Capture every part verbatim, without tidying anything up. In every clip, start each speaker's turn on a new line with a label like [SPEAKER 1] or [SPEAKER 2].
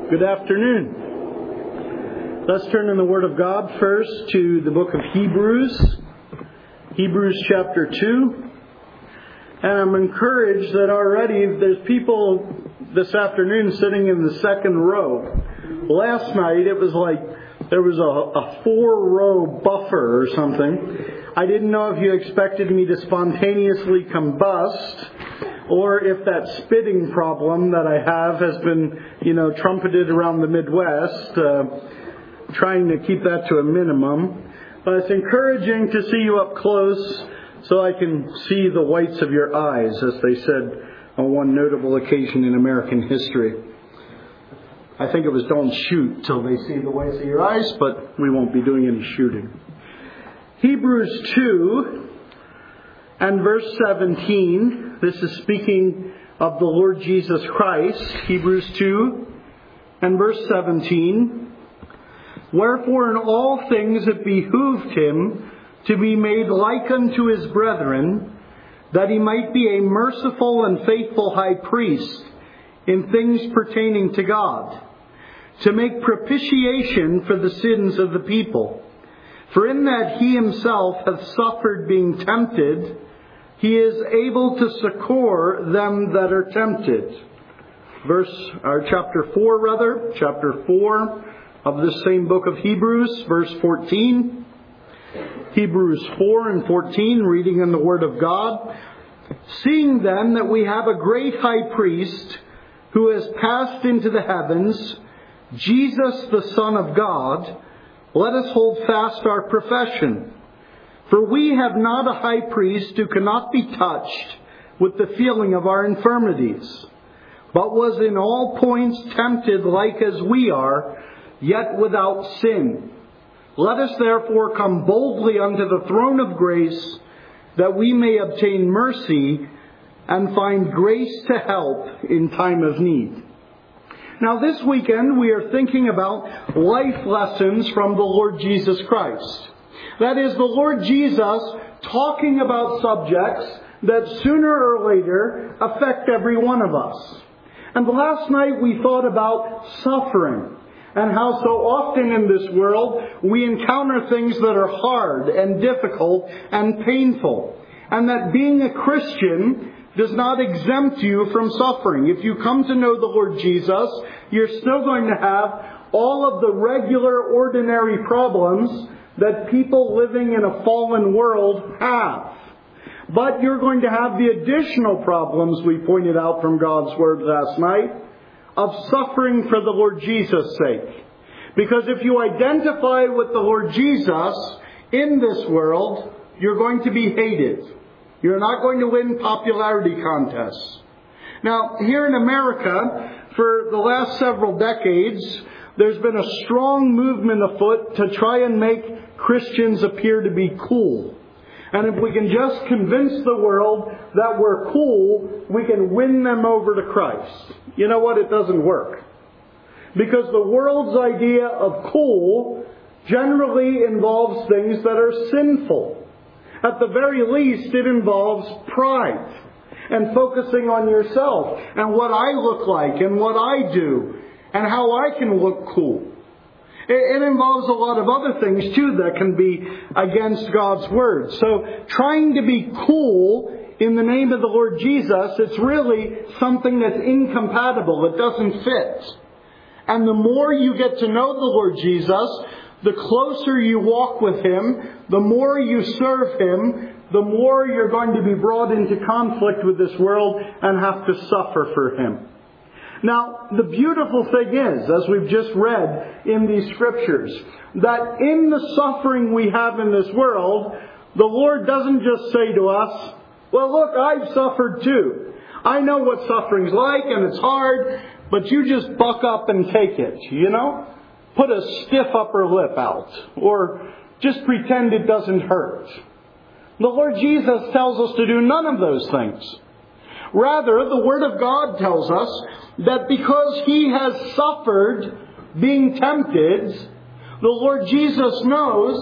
[SPEAKER 1] Good afternoon. Let's turn in the Word of God first to the book of Hebrews, Hebrews chapter two. And I'm encouraged that already there's people this afternoon sitting in the second row. Last night it was like there was a, a four-row buffer or something. I didn't know if you expected me to spontaneously combust, or if that spitting problem that I have has been, you know, trumpeted around the Midwest, uh, trying to keep that to a minimum. But it's encouraging to see you up close so I can see the whites of your eyes, as they said on one notable occasion in American history. I think it was don't shoot till they see the whites of your eyes, but we won't be doing any shooting. Hebrews two and verse seventeen. This is speaking of the Lord Jesus Christ. Hebrews two and verse seventeen. Wherefore in all things it behooved him to be made like unto his brethren, that he might be a merciful and faithful high priest in things pertaining to God, to make propitiation for the sins of the people. For in that he himself hath suffered being tempted, he is able to succor them that are tempted. Verse, or chapter four rather, chapter four of this same book of Hebrews, verse fourteen. Hebrews four and fourteen, reading in the Word of God. Seeing then that we have a great high priest who has passed into the heavens, Jesus the Son of God, let us hold fast our profession. For we have not a high priest who cannot be touched with the feeling of our infirmities, but was in all points tempted like as we are, yet without sin. Let us therefore come boldly unto the throne of grace, that we may obtain mercy and find grace to help in time of need. Now this weekend we are thinking about life lessons from the Lord Jesus Christ. That is, the Lord Jesus talking about subjects that sooner or later affect every one of us. And last night we thought about suffering, and how so often in this world we encounter things that are hard and difficult and painful. And that being a Christian does not exempt you from suffering. If you come to know the Lord Jesus, you're still going to have all of the regular, ordinary problems that people living in a fallen world have. But you're going to have the additional problems we pointed out from God's Word last night of suffering for the Lord Jesus' sake. Because if you identify with the Lord Jesus in this world, you're going to be hated. You're not going to win popularity contests. Now, here in America, for the last several decades, there's been a strong movement afoot to try and make Christians appear to be cool. And if we can just convince the world that we're cool, we can win them over to Christ. You know what? It doesn't work. Because the world's idea of cool generally involves things that are sinful. At the very least, it involves pride and focusing on yourself and what I look like and what I do and how I can look cool. It involves a lot of other things, too, that can be against God's Word. So trying to be cool in the name of the Lord Jesus, it's really something that's incompatible. It doesn't fit. And the more you get to know the Lord Jesus, the closer you walk with Him, the more you serve Him, the more you're going to be brought into conflict with this world and have to suffer for Him. Now, the beautiful thing is, as we've just read in these scriptures, that in the suffering we have in this world, the Lord doesn't just say to us, well, look, I've suffered too. I know what suffering's like and it's hard, but you just buck up and take it, you know? Put a stiff upper lip out, or just pretend it doesn't hurt. The Lord Jesus tells us to do none of those things. Rather, the Word of God tells us that because He has suffered being tempted, the Lord Jesus knows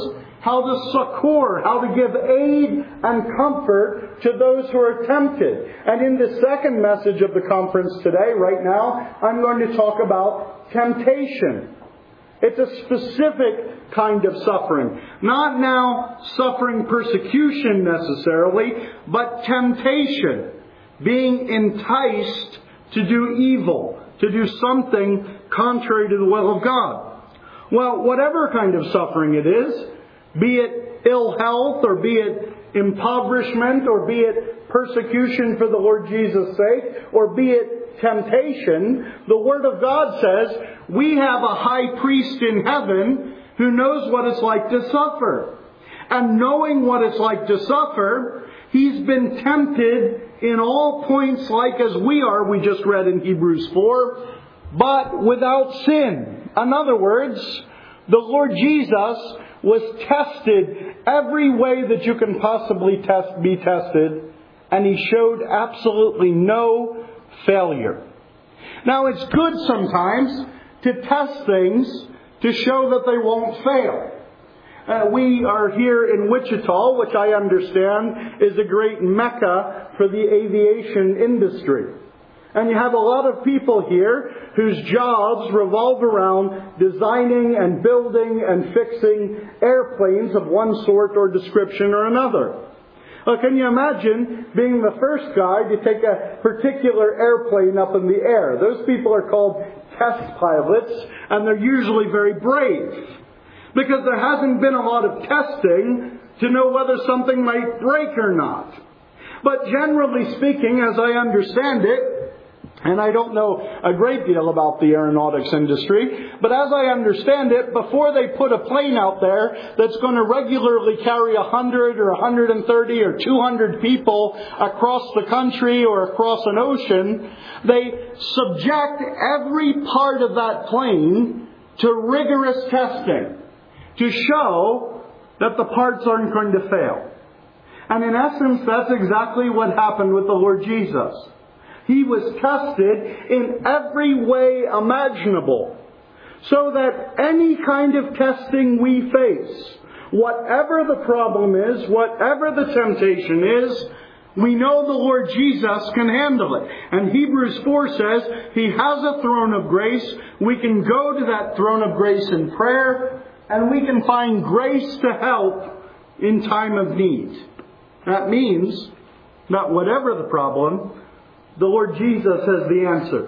[SPEAKER 1] how to succor, how to give aid and comfort to those who are tempted. And in the second message of the conference today, right now, I'm going to talk about temptation. It's a specific kind of suffering. Not now suffering persecution necessarily, but temptation. Being enticed to do evil, to do something contrary to the will of God. Well, whatever kind of suffering it is, be it ill health, or be it impoverishment, or be it persecution for the Lord Jesus' sake, or be it temptation, the Word of God says we have a high priest in heaven who knows what it's like to suffer. And knowing what it's like to suffer, He's been tempted in all points like as we are, we just read in Hebrews four, but without sin. In other words, the Lord Jesus was tested every way that you can possibly test, be tested, and He showed absolutely no failure. Now, it's good sometimes to test things to show that they won't fail. Uh, we are here in Wichita, which I understand is a great mecca for the aviation industry. And you have a lot of people here whose jobs revolve around designing and building and fixing airplanes of one sort or description or another. Well, can you imagine being the first guy to take a particular airplane up in the air? Those people are called test pilots, and they're usually very brave. Because there hasn't been a lot of testing to know whether something might break or not. But generally speaking, as I understand it, and I don't know a great deal about the aeronautics industry, but as I understand it, before they put a plane out there that's going to regularly carry one hundred or one hundred thirty or two hundred people across the country or across an ocean, they subject every part of that plane to rigorous testing to show that the parts aren't going to fail. And in essence, that's exactly what happened with the Lord Jesus. He was tested in every way imaginable, so that any kind of testing we face, whatever the problem is, whatever the temptation is, we know the Lord Jesus can handle it. And Hebrews four says He has a throne of grace. We can go to that throne of grace in prayer, and we can find grace to help in time of need. That means that whatever the problem, the Lord Jesus has the answer.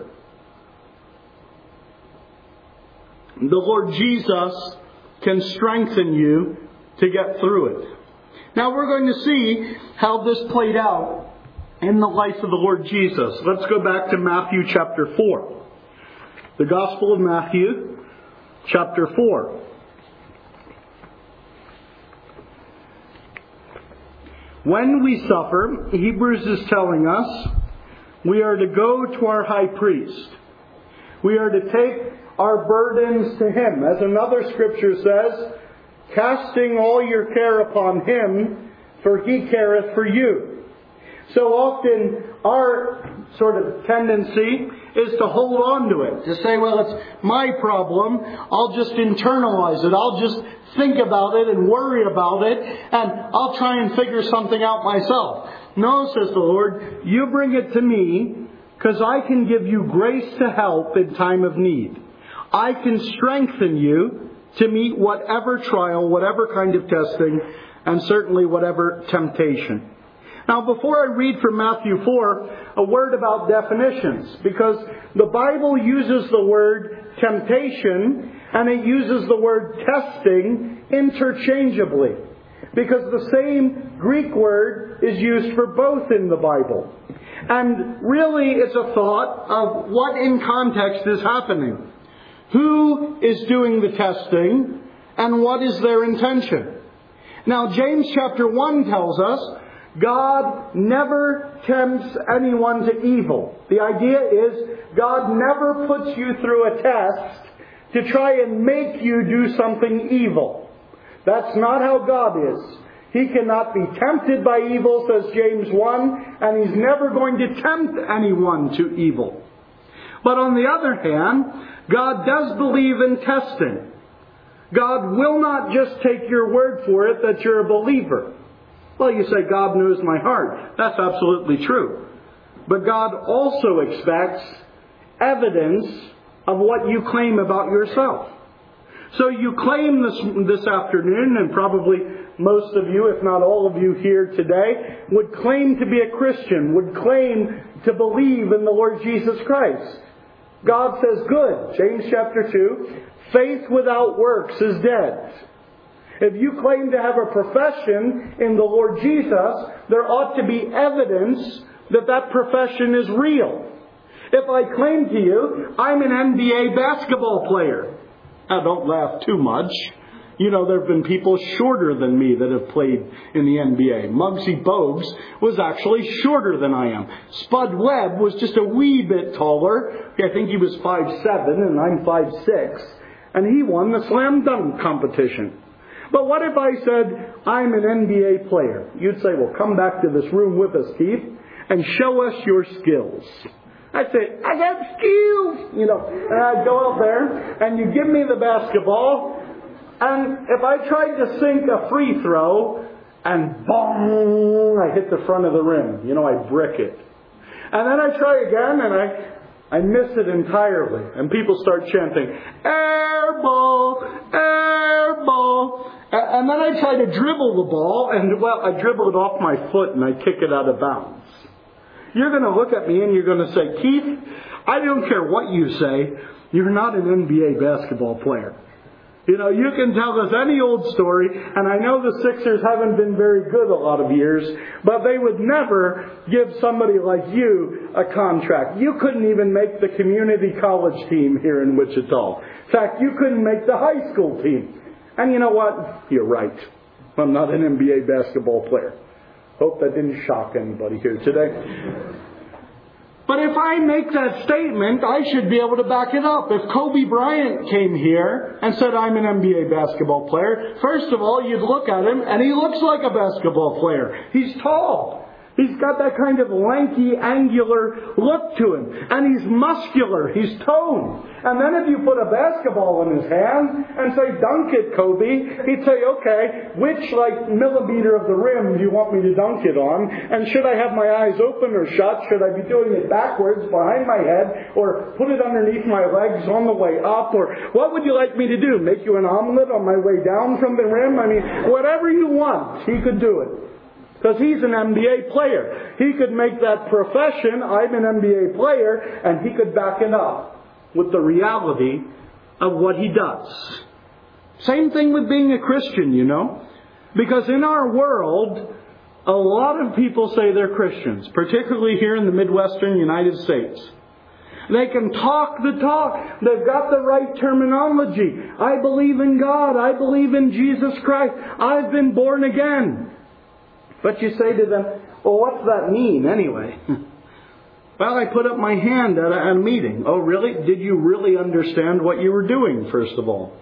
[SPEAKER 1] The Lord Jesus can strengthen you to get through it. Now we're going to see how this played out in the life of the Lord Jesus. Let's go back to Matthew chapter four. The Gospel of Matthew chapter four. When we suffer, Hebrews is telling us, we are to go to our high priest. We are to take our burdens to Him. As another scripture says, casting all your care upon Him, for He careth for you. So often our sort of tendency is to hold on to it. To say, well, it's my problem. I'll just internalize it. I'll just think about it and worry about it. And I'll try and figure something out myself. No, says the Lord, you bring it to me, because I can give you grace to help in time of need. I can strengthen you to meet whatever trial, whatever kind of testing, and certainly whatever temptation. Now, before I read from Matthew four, a word about definitions, because the Bible uses the word temptation and it uses the word testing interchangeably, because the same Greek word is used for both in the Bible. And really it's a thought of what in context is happening. Who is doing the testing and what is their intention? Now, James chapter one tells us God never tempts anyone to evil. The idea is God never puts you through a test to try and make you do something evil. That's not how God is. He cannot be tempted by evil, says James one, and He's never going to tempt anyone to evil. But on the other hand, God does believe in testing. God will not just take your word for it that you're a believer. Well, you say, God knows my heart. That's absolutely true. But God also expects evidence of what you claim about yourself. So you claim this, this afternoon, and probably most of you, if not all of you here today, would claim to be a Christian, would claim to believe in the Lord Jesus Christ. God says, good. James chapter two, faith without works is dead. If you claim to have a profession in the Lord Jesus, there ought to be evidence that that profession is real. If I claim to you, I'm an N B A basketball player. Now, don't laugh too much. You know, there have been people shorter than me that have played in the N B A. Muggsy Bogues was actually shorter than I am. Spud Webb was just a wee bit taller. I think he was five seven and I'm five six. And he won the slam dunk competition. But what if I said, I'm an N B A player? You'd say, well, come back to this room with us, Keith, and show us your skills. I'd say, I got skills, you know. And I'd go out there, and you give me the basketball, and if I tried to sink a free throw, and boom, I hit the front of the rim. You know, I brick it. And then I try again, and I I miss it entirely. And people start chanting, air ball, air ball. And then I try to dribble the ball, and, well, I dribble it off my foot, and I kick it out of bounds. You're going to look at me, and you're going to say, Keith, I don't care what you say, you're not an N B A basketball player. You know, you can tell us any old story, and I know the Sixers haven't been very good a lot of years, but they would never give somebody like you a contract. You couldn't even make the community college team here in Wichita. In fact, you couldn't make the high school team. And you know what? You're right. I'm not an N B A basketball player. Hope that didn't shock anybody here today. But if I make that statement, I should be able to back it up. If Kobe Bryant came here and said, I'm an N B A basketball player, first of all, you'd look at him and he looks like a basketball player. He's tall. He's got that kind of lanky, angular look to him. And he's muscular. He's toned. And then if you put a basketball in his hand and say, dunk it, Kobe, he'd say, okay, which, like, millimeter of the rim do you want me to dunk it on? And should I have my eyes open or shut? Should I be doing it backwards, behind my head? Or put it underneath my legs on the way up? Or what would you like me to do? Make you an omelet on my way down from the rim? I mean, whatever you want, he could do it. Because he's an N B A player. He could make that profession, I'm an N B A player, and he could back it up with the reality of what he does. Same thing with being a Christian, you know. Because in our world, a lot of people say they're Christians, particularly here in the Midwestern United States. They can talk the talk. They've got the right terminology. I believe in God. I believe in Jesus Christ. I've been born again. But you say to them, well, what's that mean anyway? Well, I put up my hand at a, at a meeting. Oh, really? Did you really understand what you were doing, first of all?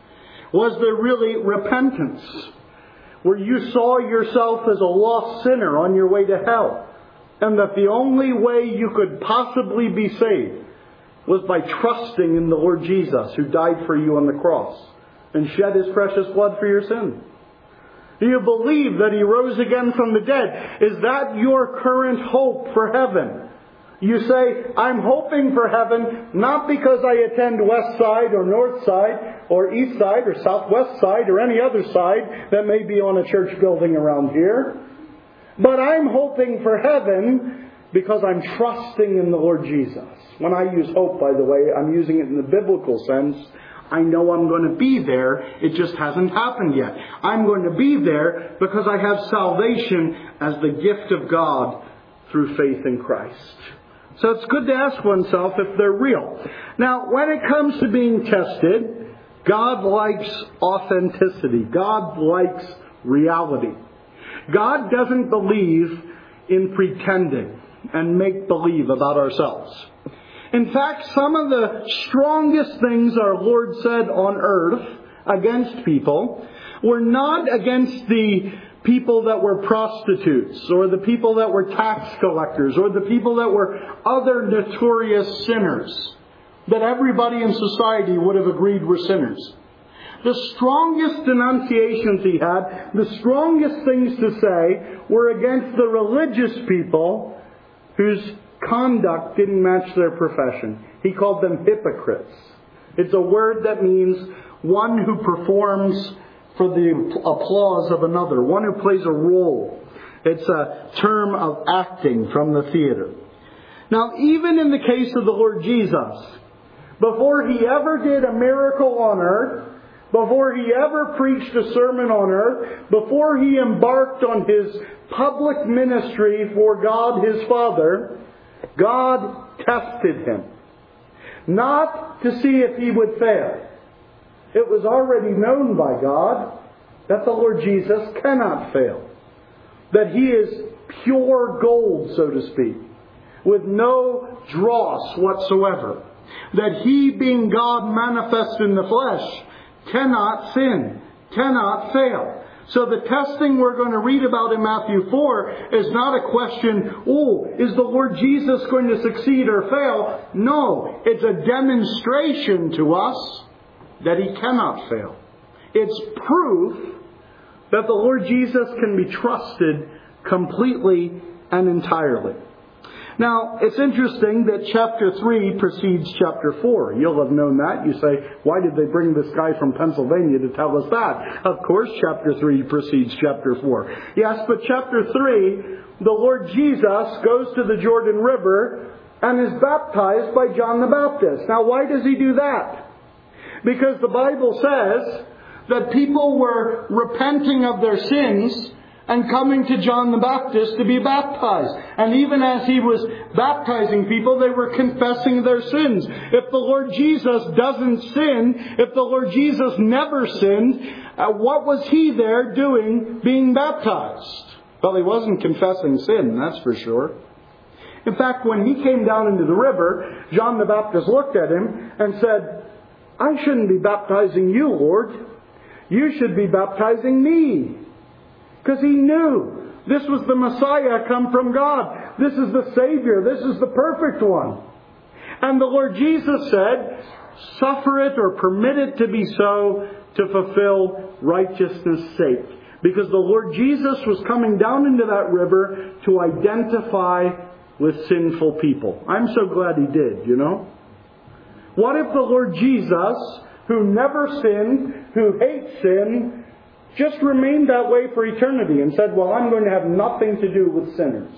[SPEAKER 1] Was there really repentance? Where you saw yourself as a lost sinner on your way to hell? And that the only way you could possibly be saved was by trusting in the Lord Jesus, who died for you on the cross and shed His precious blood for your sins? Do you believe that He rose again from the dead? Is that your current hope for heaven? You say, I'm hoping for heaven not because I attend West Side or North Side or East Side or Southwest Side or any other side that may be on a church building around here. But I'm hoping for heaven because I'm trusting in the Lord Jesus. When I use hope, by the way, I'm using it in the biblical sense. I know I'm going to be there. It just hasn't happened yet. I'm going to be there because I have salvation as the gift of God through faith in Christ. So it's good to ask oneself if they're real. Now, when it comes to being tested, God likes authenticity. God likes reality. God doesn't believe in pretending and make believe about ourselves. In fact, some of the strongest things our Lord said on earth against people were not against the people that were prostitutes or the people that were tax collectors or the people that were other notorious sinners that everybody in society would have agreed were sinners. The strongest denunciations he had, the strongest things to say, were against the religious people whose conduct didn't match their profession. He called them hypocrites. It's a word that means one who performs for the applause of another, one who plays a role. It's a term of acting from the theater. Now, even in the case of the Lord Jesus, before he ever did a miracle on earth, before he ever preached a sermon on earth, before he embarked on his public ministry for God his Father, God tested him. Not to see if he would fail. It was already known by God that the Lord Jesus cannot fail. That he is pure gold, so to speak, with no dross whatsoever. That he, being God manifest in the flesh, cannot sin, cannot fail. So the testing we're going to read about in Matthew four is not a question, oh, is the Lord Jesus going to succeed or fail? No, it's a demonstration to us that he cannot fail. It's proof that the Lord Jesus can be trusted completely and entirely. Now, it's interesting that chapter three precedes chapter four. You'll have known that. You say, why did they bring this guy from Pennsylvania to tell us that? Of course, chapter three precedes chapter four. Yes, but chapter three, the Lord Jesus goes to the Jordan River and is baptized by John the Baptist. Now, why does he do that? Because the Bible says that people were repenting of their sins and coming to John the Baptist to be baptized. And even as he was baptizing people, they were confessing their sins. If the Lord Jesus doesn't sin, if the Lord Jesus never sinned, uh, what was he there doing being baptized? Well, he wasn't confessing sin, that's for sure. In fact, when he came down into the river, John the Baptist looked at him and said, I shouldn't be baptizing you, Lord. You should be baptizing me. Because he knew this was the Messiah come from God. This is the Savior. This is the perfect one. And the Lord Jesus said, suffer it or permit it to be so to fulfill righteousness' sake. Because the Lord Jesus was coming down into that river to identify with sinful people. I'm so glad he did, you know. What if the Lord Jesus, who never sinned, who hates sin, just remained that way for eternity and said, well, I'm going to have nothing to do with sinners?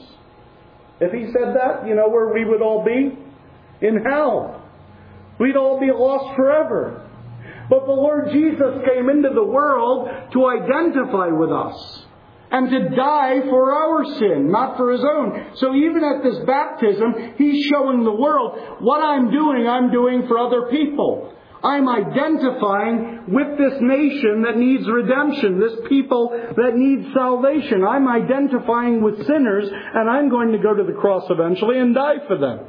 [SPEAKER 1] If he said that, you know where we would all be? In hell. We'd all be lost forever. But the Lord Jesus came into the world to identify with us and to die for our sin, not for his own. So even at this baptism, he's showing the world what I'm doing, I'm doing for other people. I'm identifying with this nation that needs redemption, this people that need salvation. I'm identifying with sinners, and I'm going to go to the cross eventually and die for them.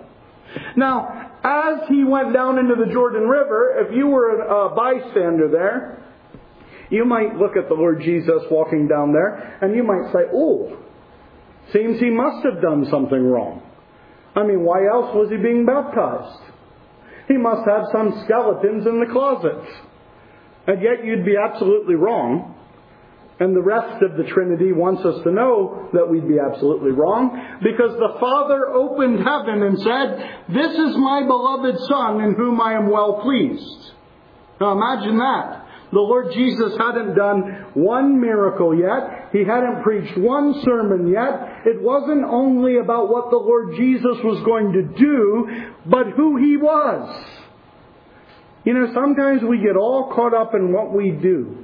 [SPEAKER 1] Now, as he went down into the Jordan River, if you were a bystander there, you might look at the Lord Jesus walking down there, and you might say, oh, seems he must have done something wrong. I mean, why else was he being baptized? He must have some skeletons in the closets. And yet you'd be absolutely wrong. And the rest of the Trinity wants us to know that we'd be absolutely wrong. Because the Father opened heaven and said, this is my beloved Son in whom I am well pleased. Now imagine that. The Lord Jesus hadn't done one miracle yet. He hadn't preached one sermon yet. It wasn't only about what the Lord Jesus was going to do, but who he was. You know, sometimes we get all caught up in what we do.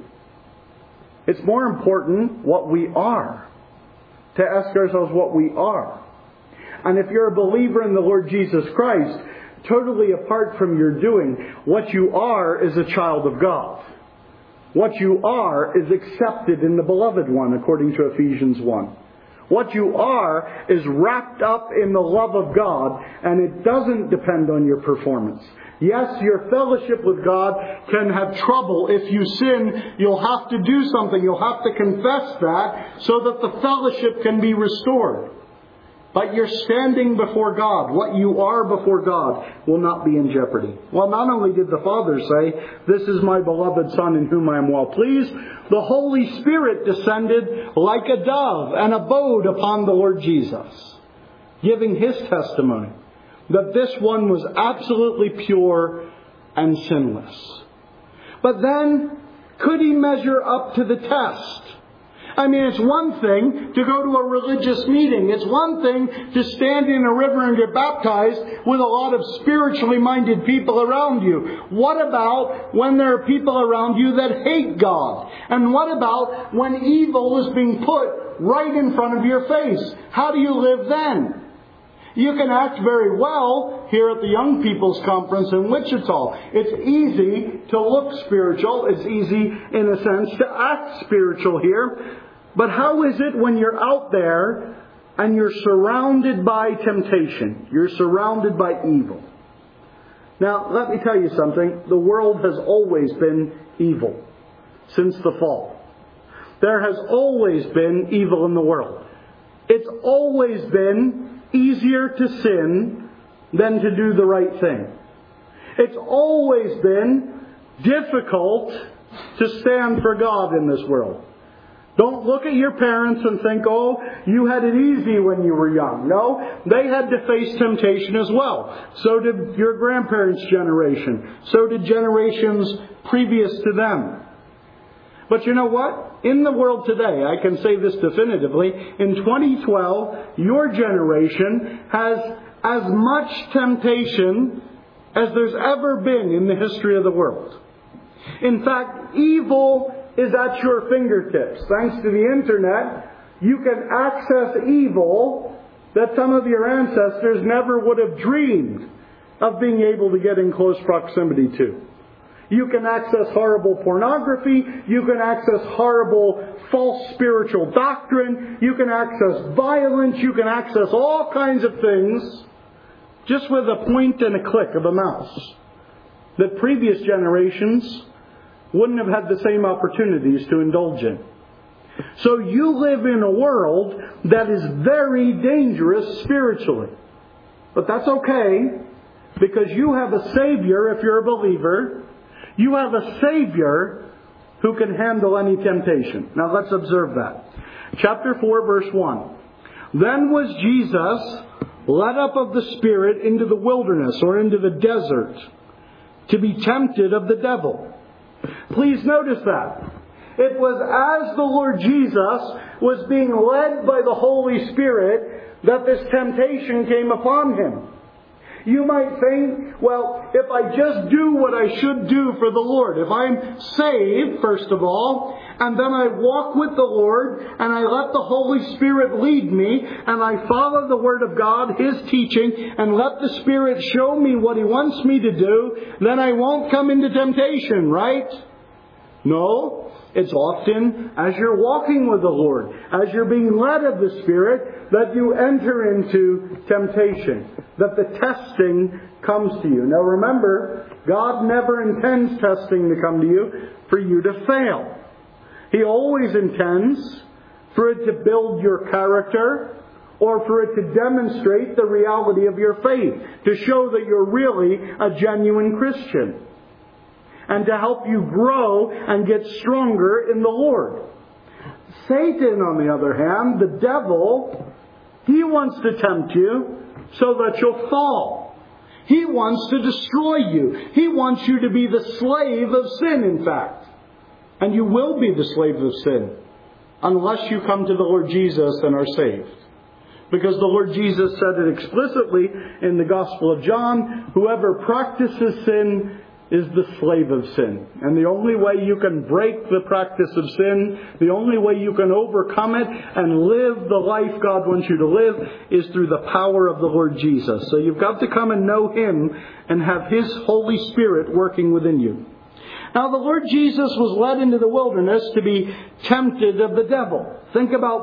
[SPEAKER 1] It's more important what we are. To ask ourselves what we are. And if you're a believer in the Lord Jesus Christ, totally apart from your doing, what you are is a child of God. What you are is accepted in the Beloved One, according to Ephesians one. What you are is wrapped up in the love of God, and it doesn't depend on your performance. Yes, your fellowship with God can have trouble. If you sin, you'll have to do something. You'll have to confess that so that the fellowship can be restored. But your standing before God, what you are before God, will not be in jeopardy. Well, not only did the Father say, "This is my beloved Son in whom I am well pleased," the Holy Spirit descended like a dove and abode upon the Lord Jesus, giving His testimony that this one was absolutely pure and sinless. But then, could He measure up to the test? I mean, it's one thing to go to a religious meeting. It's one thing to stand in a river and get baptized with a lot of spiritually minded people around you. What about when there are people around you that hate God? And what about when evil is being put right in front of your face? How do you live then? You can act very well here at the Young People's Conference in Wichita. It's easy to look spiritual. It's easy, in a sense, to act spiritual here. But how is it when you're out there and you're surrounded by temptation? You're surrounded by evil. Now, let me tell you something. The world has always been evil since the fall. There has always been evil in the world. It's always been easier to sin than to do the right thing. It's always been difficult to stand for God in this world. Don't look at your parents and think, "Oh, you had it easy when you were young." No, they had to face temptation as well. So did your grandparents' generation. So did generations previous to them. But you know what? In the world today, I can say this definitively, in twenty twelve, your generation has as much temptation as there's ever been in the history of the world. In fact, evil is at your fingertips. Thanks to the internet, you can access evil that some of your ancestors never would have dreamed of being able to get in close proximity to. You can access horrible pornography. You can access horrible false spiritual doctrine. You can access violence. You can access all kinds of things just with a point and a click of a mouse that previous generations wouldn't have had the same opportunities to indulge in. So you live in a world that is very dangerous spiritually. But that's okay, because you have a Savior if you're a believer. You have a Savior who can handle any temptation. Now let's observe that. Chapter four, verse one. Then was Jesus led up of the Spirit into the wilderness, or into the desert, to be tempted of the devil. Please notice that. It was as the Lord Jesus was being led by the Holy Spirit that this temptation came upon Him. You might think, well, if I just do what I should do for the Lord, if I'm saved, first of all, and then I walk with the Lord, and I let the Holy Spirit lead me, and I follow the Word of God, His teaching, and let the Spirit show me what He wants me to do, then I won't come into temptation, right? No. It's often as you're walking with the Lord, as you're being led of the Spirit, that you enter into temptation, that the testing comes to you. Now remember, God never intends testing to come to you for you to fail. He always intends for it to build your character, or for it to demonstrate the reality of your faith, to show that you're really a genuine Christian, and to help you grow and get stronger in the Lord. Satan, on the other hand, the devil, he wants to tempt you so that you'll fall. He wants to destroy you. He wants you to be the slave of sin, in fact. And you will be the slave of sin unless you come to the Lord Jesus and are saved. Because the Lord Jesus said it explicitly in the Gospel of John, whoever practices sin is the slave of sin. And the only way you can break the practice of sin, the only way you can overcome it and live the life God wants you to live, is through the power of the Lord Jesus. So you've got to come and know Him and have His Holy Spirit working within you. Now the Lord Jesus was led into the wilderness to be tempted of the devil. Think about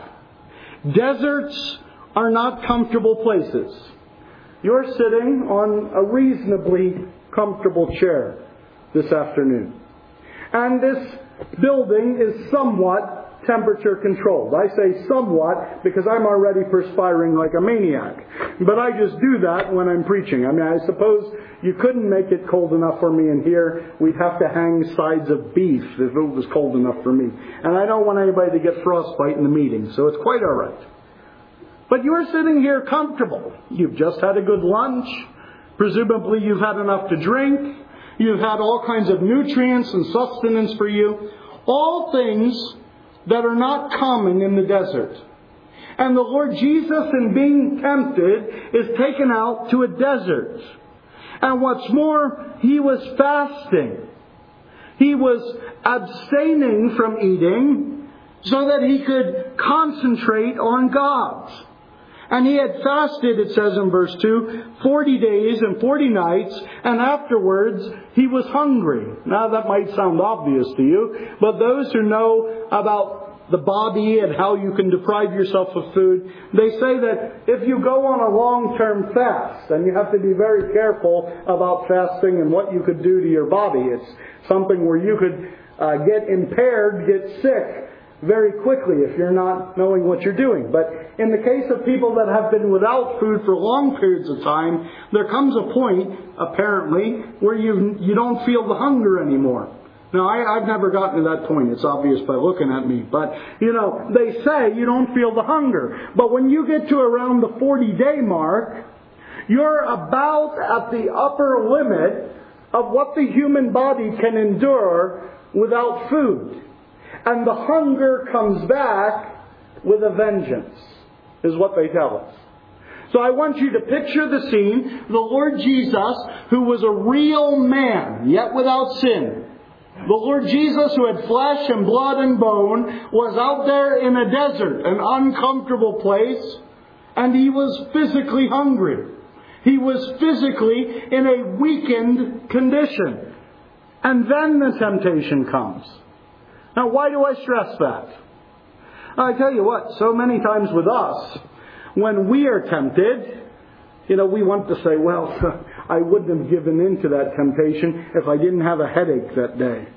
[SPEAKER 1] that. Deserts are not comfortable places. You're sitting on a reasonably comfortable chair this afternoon. And this building is somewhat temperature controlled. I say somewhat because I'm already perspiring like a maniac. But I just do that when I'm preaching. I mean, I suppose you couldn't make it cold enough for me in here. We'd have to hang sides of beef if it was cold enough for me. And I don't want anybody to get frostbite in the meeting, so it's quite all right. But you're sitting here comfortable. You've just had a good lunch. Presumably you've had enough to drink. You've had all kinds of nutrients and sustenance for you. All things that are not common in the desert. And the Lord Jesus, in being tempted, is taken out to a desert. And what's more, He was fasting. He was abstaining from eating so that He could concentrate on God. And He had fasted, it says in verse two, forty days and forty nights, and afterwards He was hungry. Now that might sound obvious to you, but those who know about the body and how you can deprive yourself of food, they say that if you go on a long-term fast, and you have to be very careful about fasting and what you could do to your body. It's something where you could uh, get impaired, get sick very quickly if you're not knowing what you're doing. But in the case of people that have been without food for long periods of time, there comes a point, apparently, where you you don't feel the hunger anymore. Now, I, I've never gotten to that point. It's obvious by looking at me. But, you know, they say you don't feel the hunger. But when you get to around the forty-day mark, you're about at the upper limit of what the human body can endure without food. And the hunger comes back with a vengeance, is what they tell us. So I want you to picture the scene. The Lord Jesus, who was a real man, yet without sin. The Lord Jesus, who had flesh and blood and bone, was out there in a desert, an uncomfortable place, and He was physically hungry. He was physically in a weakened condition. And then the temptation comes. Now, why do I stress that? I tell you what, so many times with us, when we are tempted, you know, we want to say, well, I wouldn't have given in to that temptation if I didn't have a headache that day.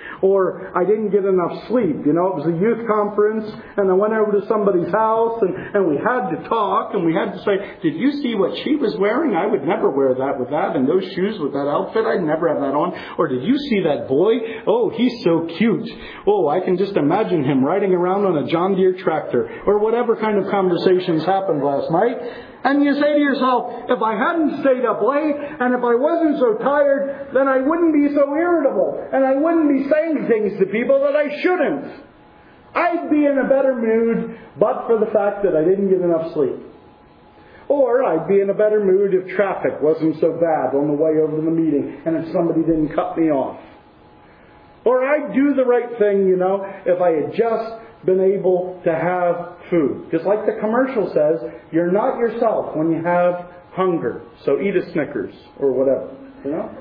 [SPEAKER 1] Or I didn't get enough sleep. You know, it was a youth conference, and I went over to somebody's house, and, and we had to talk, and we had to say, did you see what she was wearing? I would never wear that with that, and those shoes with that outfit, I'd never have that on. Or did you see that boy? Oh, he's so cute. Oh, I can just imagine him riding around on a John Deere tractor. Or whatever kind of conversations happened last night. And you say to yourself, if I hadn't stayed up late, and if I wasn't so tired, then I wouldn't be so irritable. And I wouldn't be saying things to people that I shouldn't. I'd be in a better mood, but for the fact that I didn't get enough sleep. Or I'd be in a better mood if traffic wasn't so bad on the way over to the meeting, and if somebody didn't cut me off. Or I'd do the right thing, you know, if I had just been able to have food. Just like the commercial says, you're not yourself when you have hunger. So eat a Snickers or whatever. You know?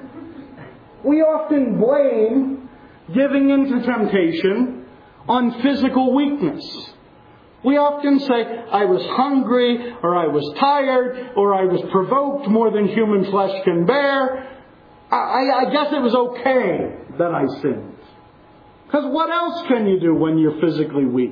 [SPEAKER 1] We often blame giving into temptation on physical weakness. We often say, I was hungry, or I was tired, or I was provoked more than human flesh can bear. I, I guess it was okay that I sinned. Because what else can you do when you're physically weak?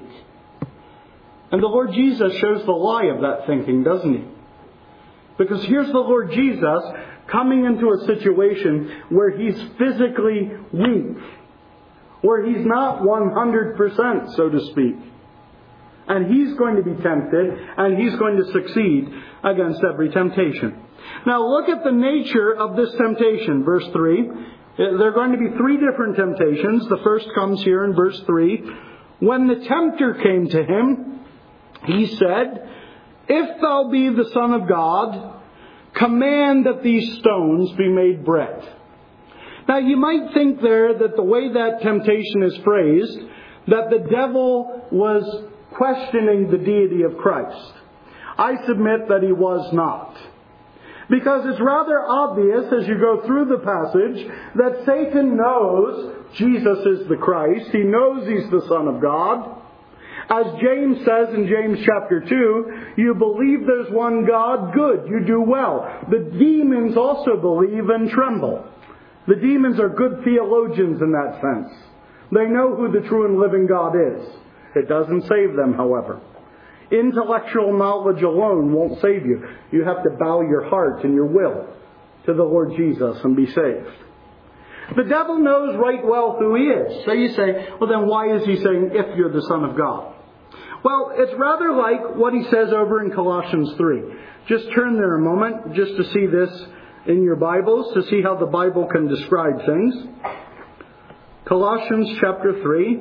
[SPEAKER 1] And the Lord Jesus shows the lie of that thinking, doesn't He? Because here's the Lord Jesus coming into a situation where He's physically weak. Where He's not one hundred percent, so to speak. And He's going to be tempted, and He's going to succeed against every temptation. Now look at the nature of this temptation, verse three. There are going to be three different temptations. The first comes here in verse three. When the tempter came to Him, He said, if thou be the Son of God, command that these stones be made bread. Now you might think there that the way that temptation is phrased, that the devil was questioning the deity of Christ. I submit that he was not. Because it's rather obvious as you go through the passage that Satan knows Jesus is the Christ. He knows He's the Son of God. As James says in James chapter two, you believe there's one God, good, you do well. The demons also believe and tremble. The demons are good theologians in that sense. They know who the true and living God is. It doesn't save them, however. Intellectual knowledge alone won't save you. You have to bow your heart and your will to the Lord Jesus and be saved. The devil knows right well who he is. So you say, well then why is he saying, if you're the Son of God? Well, it's rather like what he says over in Colossians three. Just turn there a moment just to see this in your Bibles, to see how the Bible can describe things. Colossians chapter three.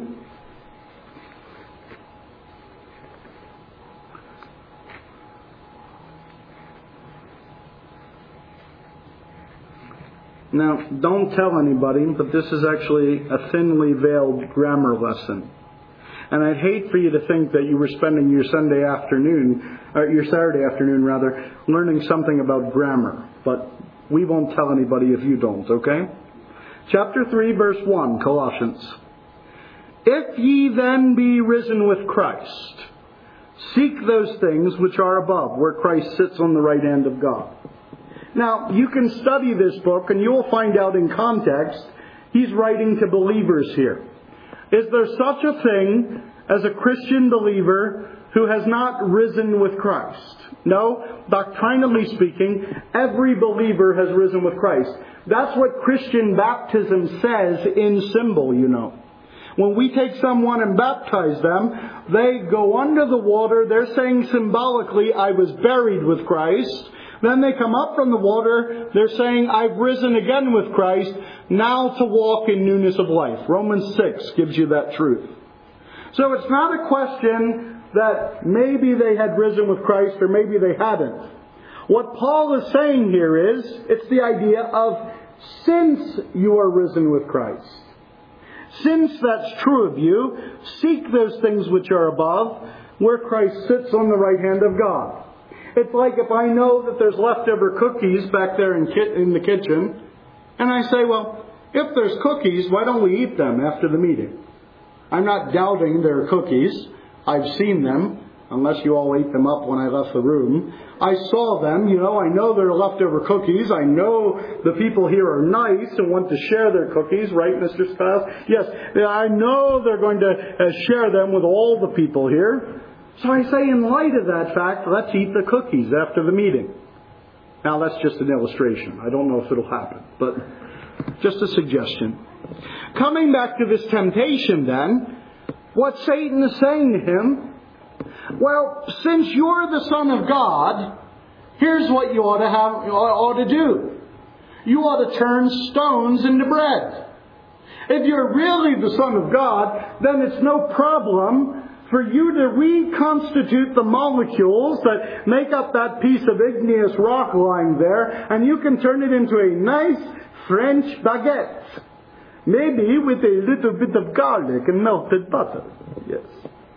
[SPEAKER 1] Now, don't tell anybody, but this is actually a thinly veiled grammar lesson. And I'd hate for you to think that you were spending your Sunday afternoon, or your Saturday afternoon rather, learning something about grammar. But we won't tell anybody if you don't, okay? Chapter three, verse one, Colossians. If ye then be risen with Christ, seek those things which are above, where Christ sits on the right hand of God. Now, you can study this book and you'll find out in context, he's writing to believers here. Is there such a thing as a Christian believer who has not risen with Christ? No, doctrinally speaking, every believer has risen with Christ. That's what Christian baptism says in symbol, you know. When we take someone and baptize them, they go under the water. They're saying symbolically, I was buried with Christ. Then they come up from the water. They're saying, I've risen again with Christ, now to walk in newness of life. Romans six gives you that truth. So it's not a question that maybe they had risen with Christ or maybe they hadn't. What Paul is saying here is, it's the idea of since you are risen with Christ. Since that's true of you, seek those things which are above, where Christ sits on the right hand of God. It's like if I know that there's leftover cookies back there in, ki- in the kitchen, and I say, well, if there's cookies, why don't we eat them after the meeting? I'm not doubting there are cookies. I've seen them, unless you all ate them up when I left the room. I saw them, you know, I know there are leftover cookies. I know the people here are nice and want to share their cookies, right, Mister Stiles? Yes, I know they're going to uh, share them with all the people here. So I say, in light of that fact, let's eat the cookies after the meeting. Now, that's just an illustration. I don't know if it'll happen, but just a suggestion. Coming back to this temptation, then, what Satan is saying to him, well, since you're the Son of God, here's what you ought to have, you ought to do. You ought to turn stones into bread. If you're really the Son of God, then it's no problem for you to reconstitute the molecules that make up that piece of igneous rock lying there, and you can turn it into a nice French baguette. Maybe with a little bit of garlic and melted butter. Yes.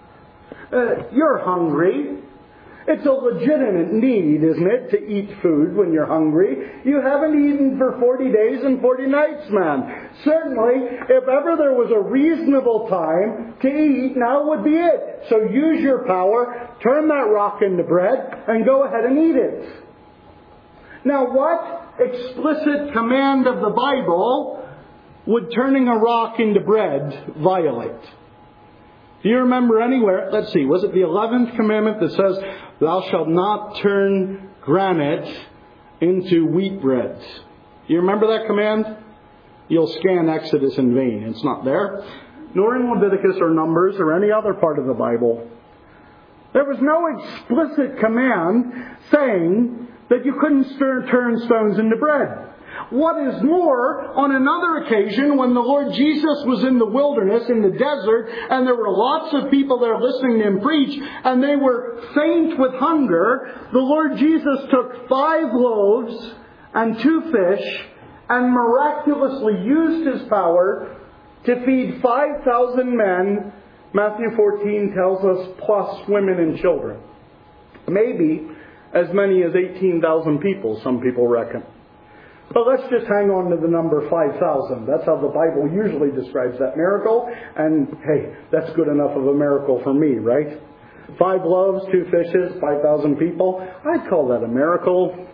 [SPEAKER 1] Uh, you're hungry. It's a legitimate need, isn't it, to eat food when you're hungry? You haven't eaten for forty days and forty nights, man. Certainly, if ever there was a reasonable time to eat, now would be it. So use your power, turn that rock into bread, and go ahead and eat it. Now, what explicit command of the Bible would turning a rock into bread violate? Do you remember anywhere? Let's see. Was it the eleventh commandment that says, thou shalt not turn granite into wheat bread? Do you remember that command? You'll scan Exodus in vain. It's not there. Nor in Leviticus or Numbers or any other part of the Bible. There was no explicit command saying that you couldn't stir, turn stones into bread. What is more, on another occasion, when the Lord Jesus was in the wilderness, in the desert, and there were lots of people there listening to Him preach, and they were faint with hunger, the Lord Jesus took five loaves and two fish, and miraculously used His power to feed five thousand men, Matthew fourteen tells us, plus women and children. Maybe as many as eighteen thousand people, some people reckon. But let's just hang on to the number five thousand. That's how the Bible usually describes that miracle. And hey, that's good enough of a miracle for me, right? Five loaves, two fishes, five thousand people. I'd call that a miracle.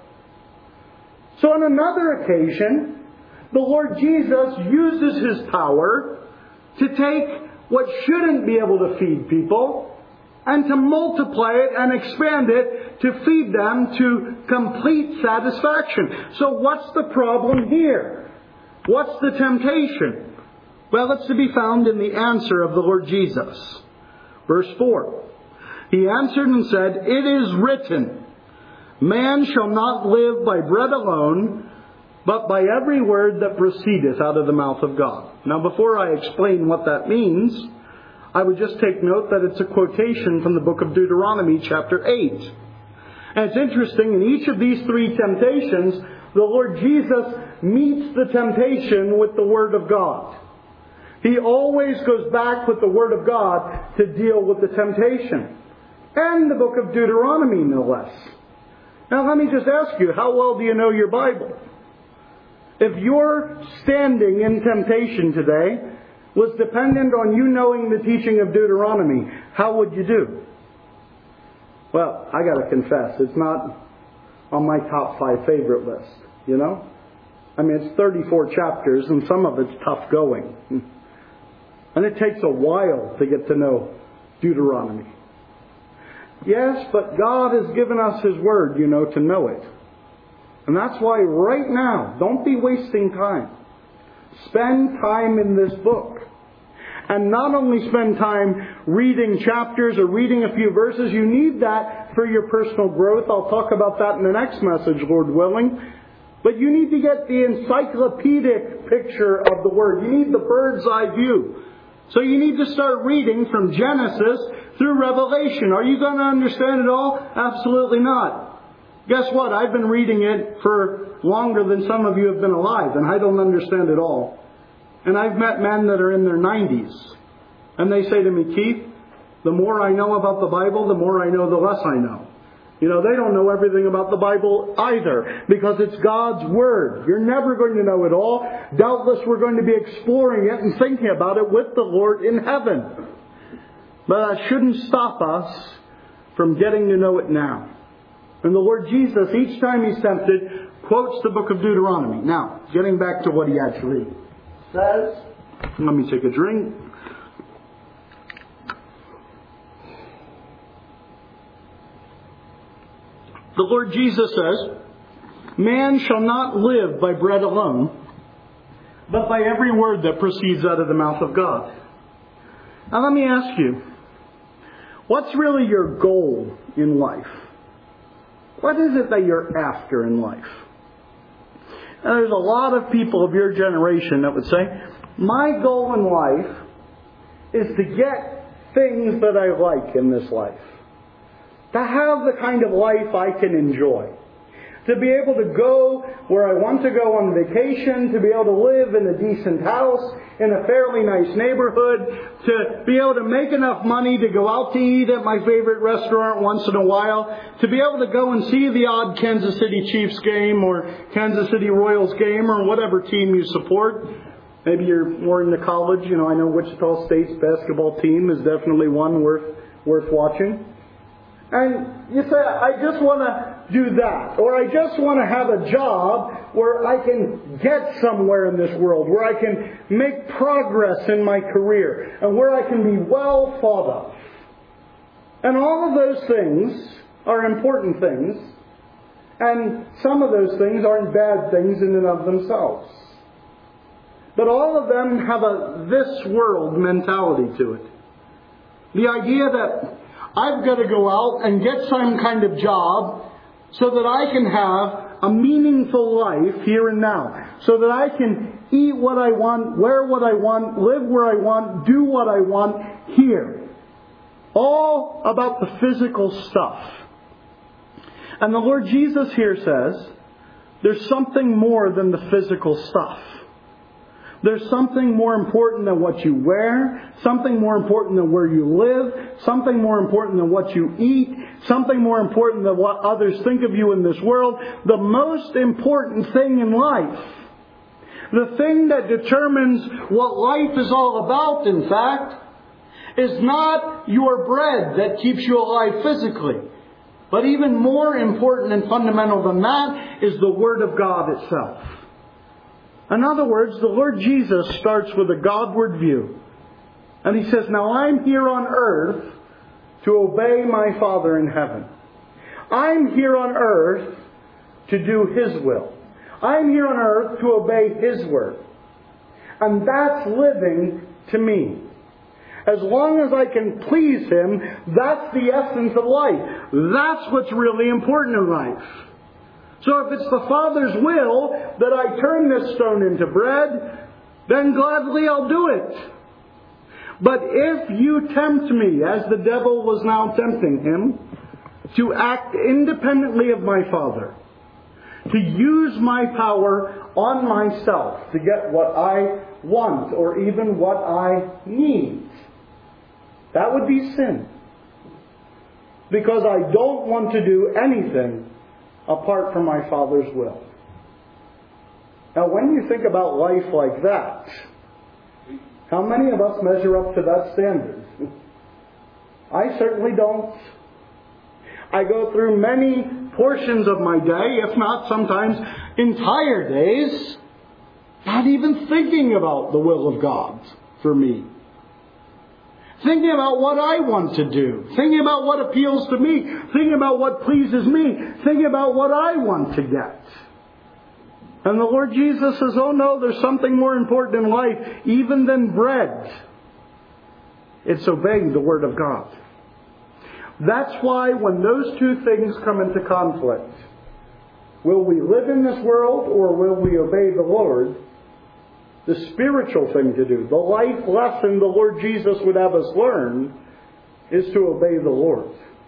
[SPEAKER 1] So on another occasion, the Lord Jesus uses His power to take what shouldn't be able to feed people, and to multiply it and expand it to feed them to complete satisfaction. So what's the problem here? What's the temptation? Well, it's to be found in the answer of the Lord Jesus. Verse four. He answered and said, "It is written, man shall not live by bread alone, but by every word that proceedeth out of the mouth of God." Now, before I explain what that means, I would just take note that it's a quotation from the book of Deuteronomy, chapter eight. And it's interesting, in each of these three temptations, the Lord Jesus meets the temptation with the Word of God. He always goes back with the Word of God to deal with the temptation. And the book of Deuteronomy, no less. Now, let me just ask you, how well do you know your Bible? If your standing in temptation today was dependent on you knowing the teaching of Deuteronomy, how would you do? Well, I got to confess, it's not on my top five favorite list, you know? I mean, it's thirty-four chapters, and some of it's tough going. And it takes a while to get to know Deuteronomy. Yes, but God has given us His Word, you know, to know it. And that's why right now, don't be wasting time. Spend time in this book. And not only spend time reading chapters or reading a few verses, you need that for your personal growth. I'll talk about that in the next message, Lord willing. But you need to get the encyclopedic picture of the Word. You need the bird's eye view. So you need to start reading from Genesis through Revelation. Are you going to understand it all? Absolutely not. Guess what? I've been reading it for longer than some of you have been alive, and I don't understand it all. And I've met men that are in their nineties, and they say to me, "Keith, the more I know about the Bible, the more I know, the less I know." You know, they don't know everything about the Bible either, because it's God's Word. You're never going to know it all. Doubtless we're going to be exploring it and thinking about it with the Lord in heaven. But that shouldn't stop us from getting to know it now. And the Lord Jesus, each time He's tempted, quotes the book of Deuteronomy. Now, getting back to what He actually says. Let me take a drink. The Lord Jesus says, "Man shall not live by bread alone, but by every word that proceeds out of the mouth of God." Now let me ask you, what's really your goal in life? What is it that you're after in life? Now, there's a lot of people of your generation that would say, my goal in life is to get things that I like in this life. To have the kind of life I can enjoy. To be able to go where I want to go on vacation. To be able to live in a decent house. In a fairly nice neighborhood. To be able to make enough money to go out to eat at my favorite restaurant once in a while. To be able to go and see the odd Kansas City Chiefs game or Kansas City Royals game or whatever team you support. Maybe you're more into college. You know, I know Wichita State's basketball team is definitely one worth worth watching. And you say, I just want to do that. Or I just want to have a job where I can get somewhere in this world. Where I can make progress in my career. And where I can be well thought of. And all of those things are important things. And some of those things aren't bad things in and of themselves. But all of them have a this world mentality to it. The idea that I've got to go out and get some kind of job so that I can have a meaningful life here and now. So that I can eat what I want, wear what I want, live where I want, do what I want here. All about the physical stuff. And the Lord Jesus here says, there's something more than the physical stuff. There's something more important than what you wear, something more important than where you live, something more important than what you eat, something more important than what others think of you in this world. The most important thing in life, the thing that determines what life is all about, in fact, is not your bread that keeps you alive physically. But even more important and fundamental than that is the Word of God itself. In other words, the Lord Jesus starts with a Godward view. And He says, now I'm here on earth to obey my Father in heaven. I'm here on earth to do His will. I'm here on earth to obey His word. And that's living to me. As long as I can please Him, that's the essence of life. That's what's really important in life. So if it's the Father's will that I turn this stone into bread, then gladly I'll do it. But if you tempt me, as the devil was now tempting Him, to act independently of my Father, to use my power on myself to get what I want or even what I need, that would be sin. Because I don't want to do anything apart from my Father's will. Now, when you think about life like that, how many of us measure up to that standard? I certainly don't. I go through many portions of my day, if not sometimes entire days, not even thinking about the will of God for me. Thinking about what I want to do. Thinking about what appeals to me. Thinking about what pleases me. Thinking about what I want to get. And the Lord Jesus says, oh no, there's something more important in life, even than bread. It's obeying the Word of God. That's why when those two things come into conflict, will we live in this world or will we obey the Lord? The spiritual thing to do, the life lesson the Lord Jesus would have us learn, is to obey the Lord.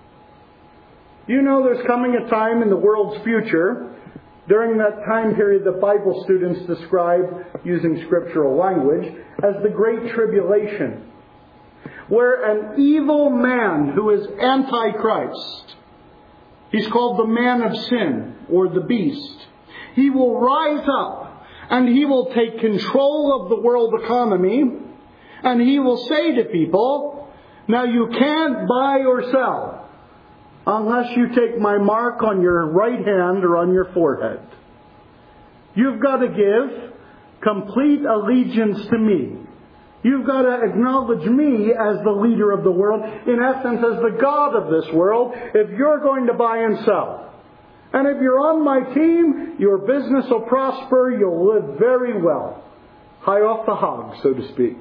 [SPEAKER 1] You know there's coming a time in the world's future, during that time period that Bible students describe, using scriptural language, as the Great Tribulation, where an evil man who is Antichrist, he's called the man of sin, or the beast, he will rise up and he will take control of the world economy, and he will say to people, now you can't buy or sell unless you take my mark on your right hand or on your forehead. You've got to give complete allegiance to me. You've got to acknowledge me as the leader of the world, in essence as the God of this world, if you're going to buy and sell. And if you're on my team, your business will prosper, you'll live very well. High off the hog, so to speak.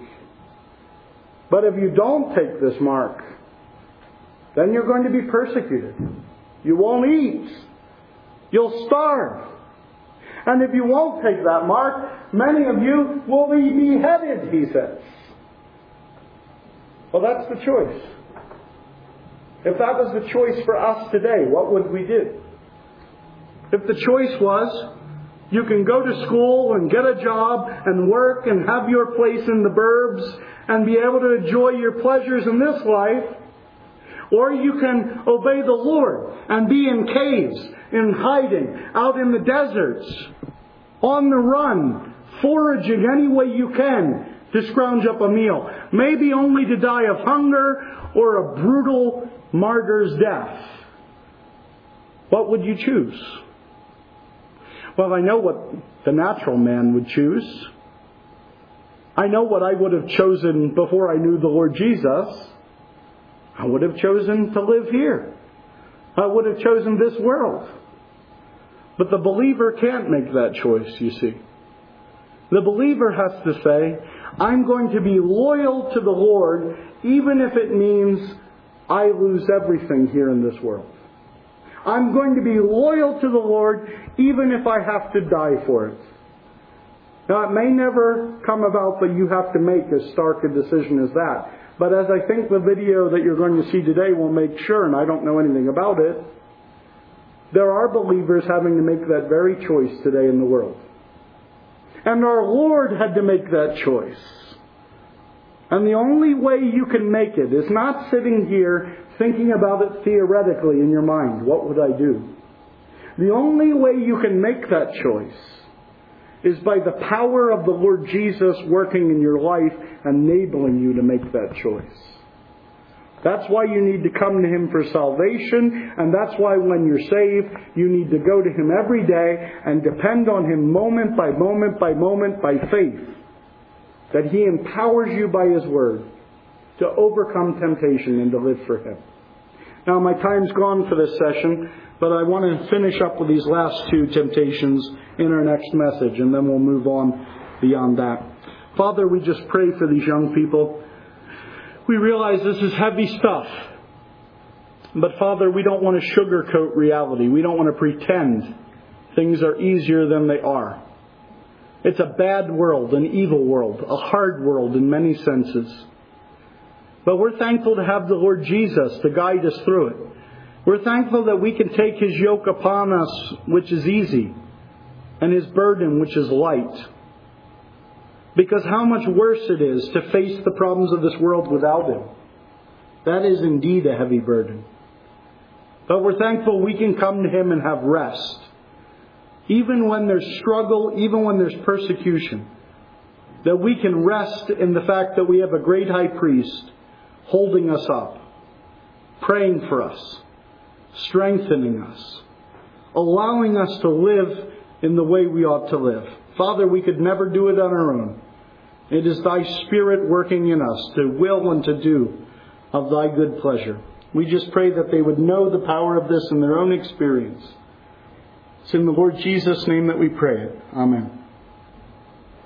[SPEAKER 1] But if you don't take this mark, then you're going to be persecuted. You won't eat. You'll starve. And if you won't take that mark, many of you will be beheaded, he says. Well, that's the choice. If that was the choice for us today, what would we do? If the choice was, you can go to school and get a job and work and have your place in the burbs and be able to enjoy your pleasures in this life, or you can obey the Lord and be in caves, in hiding, out in the deserts, on the run, foraging any way you can to scrounge up a meal. Maybe only to die of hunger or a brutal martyr's death. What would you choose? Well, I know what the natural man would choose. I know what I would have chosen before I knew the Lord Jesus. I would have chosen to live here. I would have chosen this world. But the believer can't make that choice, you see. The believer has to say, I'm going to be loyal to the Lord, even if it means I lose everything here in this world. I'm going to be loyal to the Lord, even if I have to die for it. Now, it may never come about that you have to make as stark a decision as that. But as I think the video that you're going to see today will make sure, and I don't know anything about it, there are believers having to make that very choice today in the world. And our Lord had to make that choice. And the only way you can make it is not sitting here thinking about it theoretically in your mind. What would I do? The only way you can make that choice is by the power of the Lord Jesus working in your life, enabling you to make that choice. That's why you need to come to Him for salvation, and that's why when you're saved, you need to go to Him every day and depend on Him moment by moment by moment by faith, that He empowers you by His Word to overcome temptation and to live for Him. Now, my time's gone for this session, but I want to finish up with these last two temptations in our next message, and then we'll move on beyond that. Father, we just pray for these young people. We realize this is heavy stuff. But Father, we don't want to sugarcoat reality. We don't want to pretend things are easier than they are. It's a bad world, an evil world, a hard world in many senses. But we're thankful to have the Lord Jesus to guide us through it. We're thankful that we can take His yoke upon us, which is easy, and His burden, which is light. Because how much worse it is to face the problems of this world without Him. That is indeed a heavy burden. But we're thankful we can come to Him and have rest. Even when there's struggle, even when there's persecution. That we can rest in the fact that we have a great high priest holding us up, praying for us, strengthening us, allowing us to live in the way we ought to live. Father, we could never do it on our own. It is Thy Spirit working in us to will and to do of Thy good pleasure. We just pray that they would know the power of this in their own experience. It's in the Lord Jesus' name that we pray it. Amen.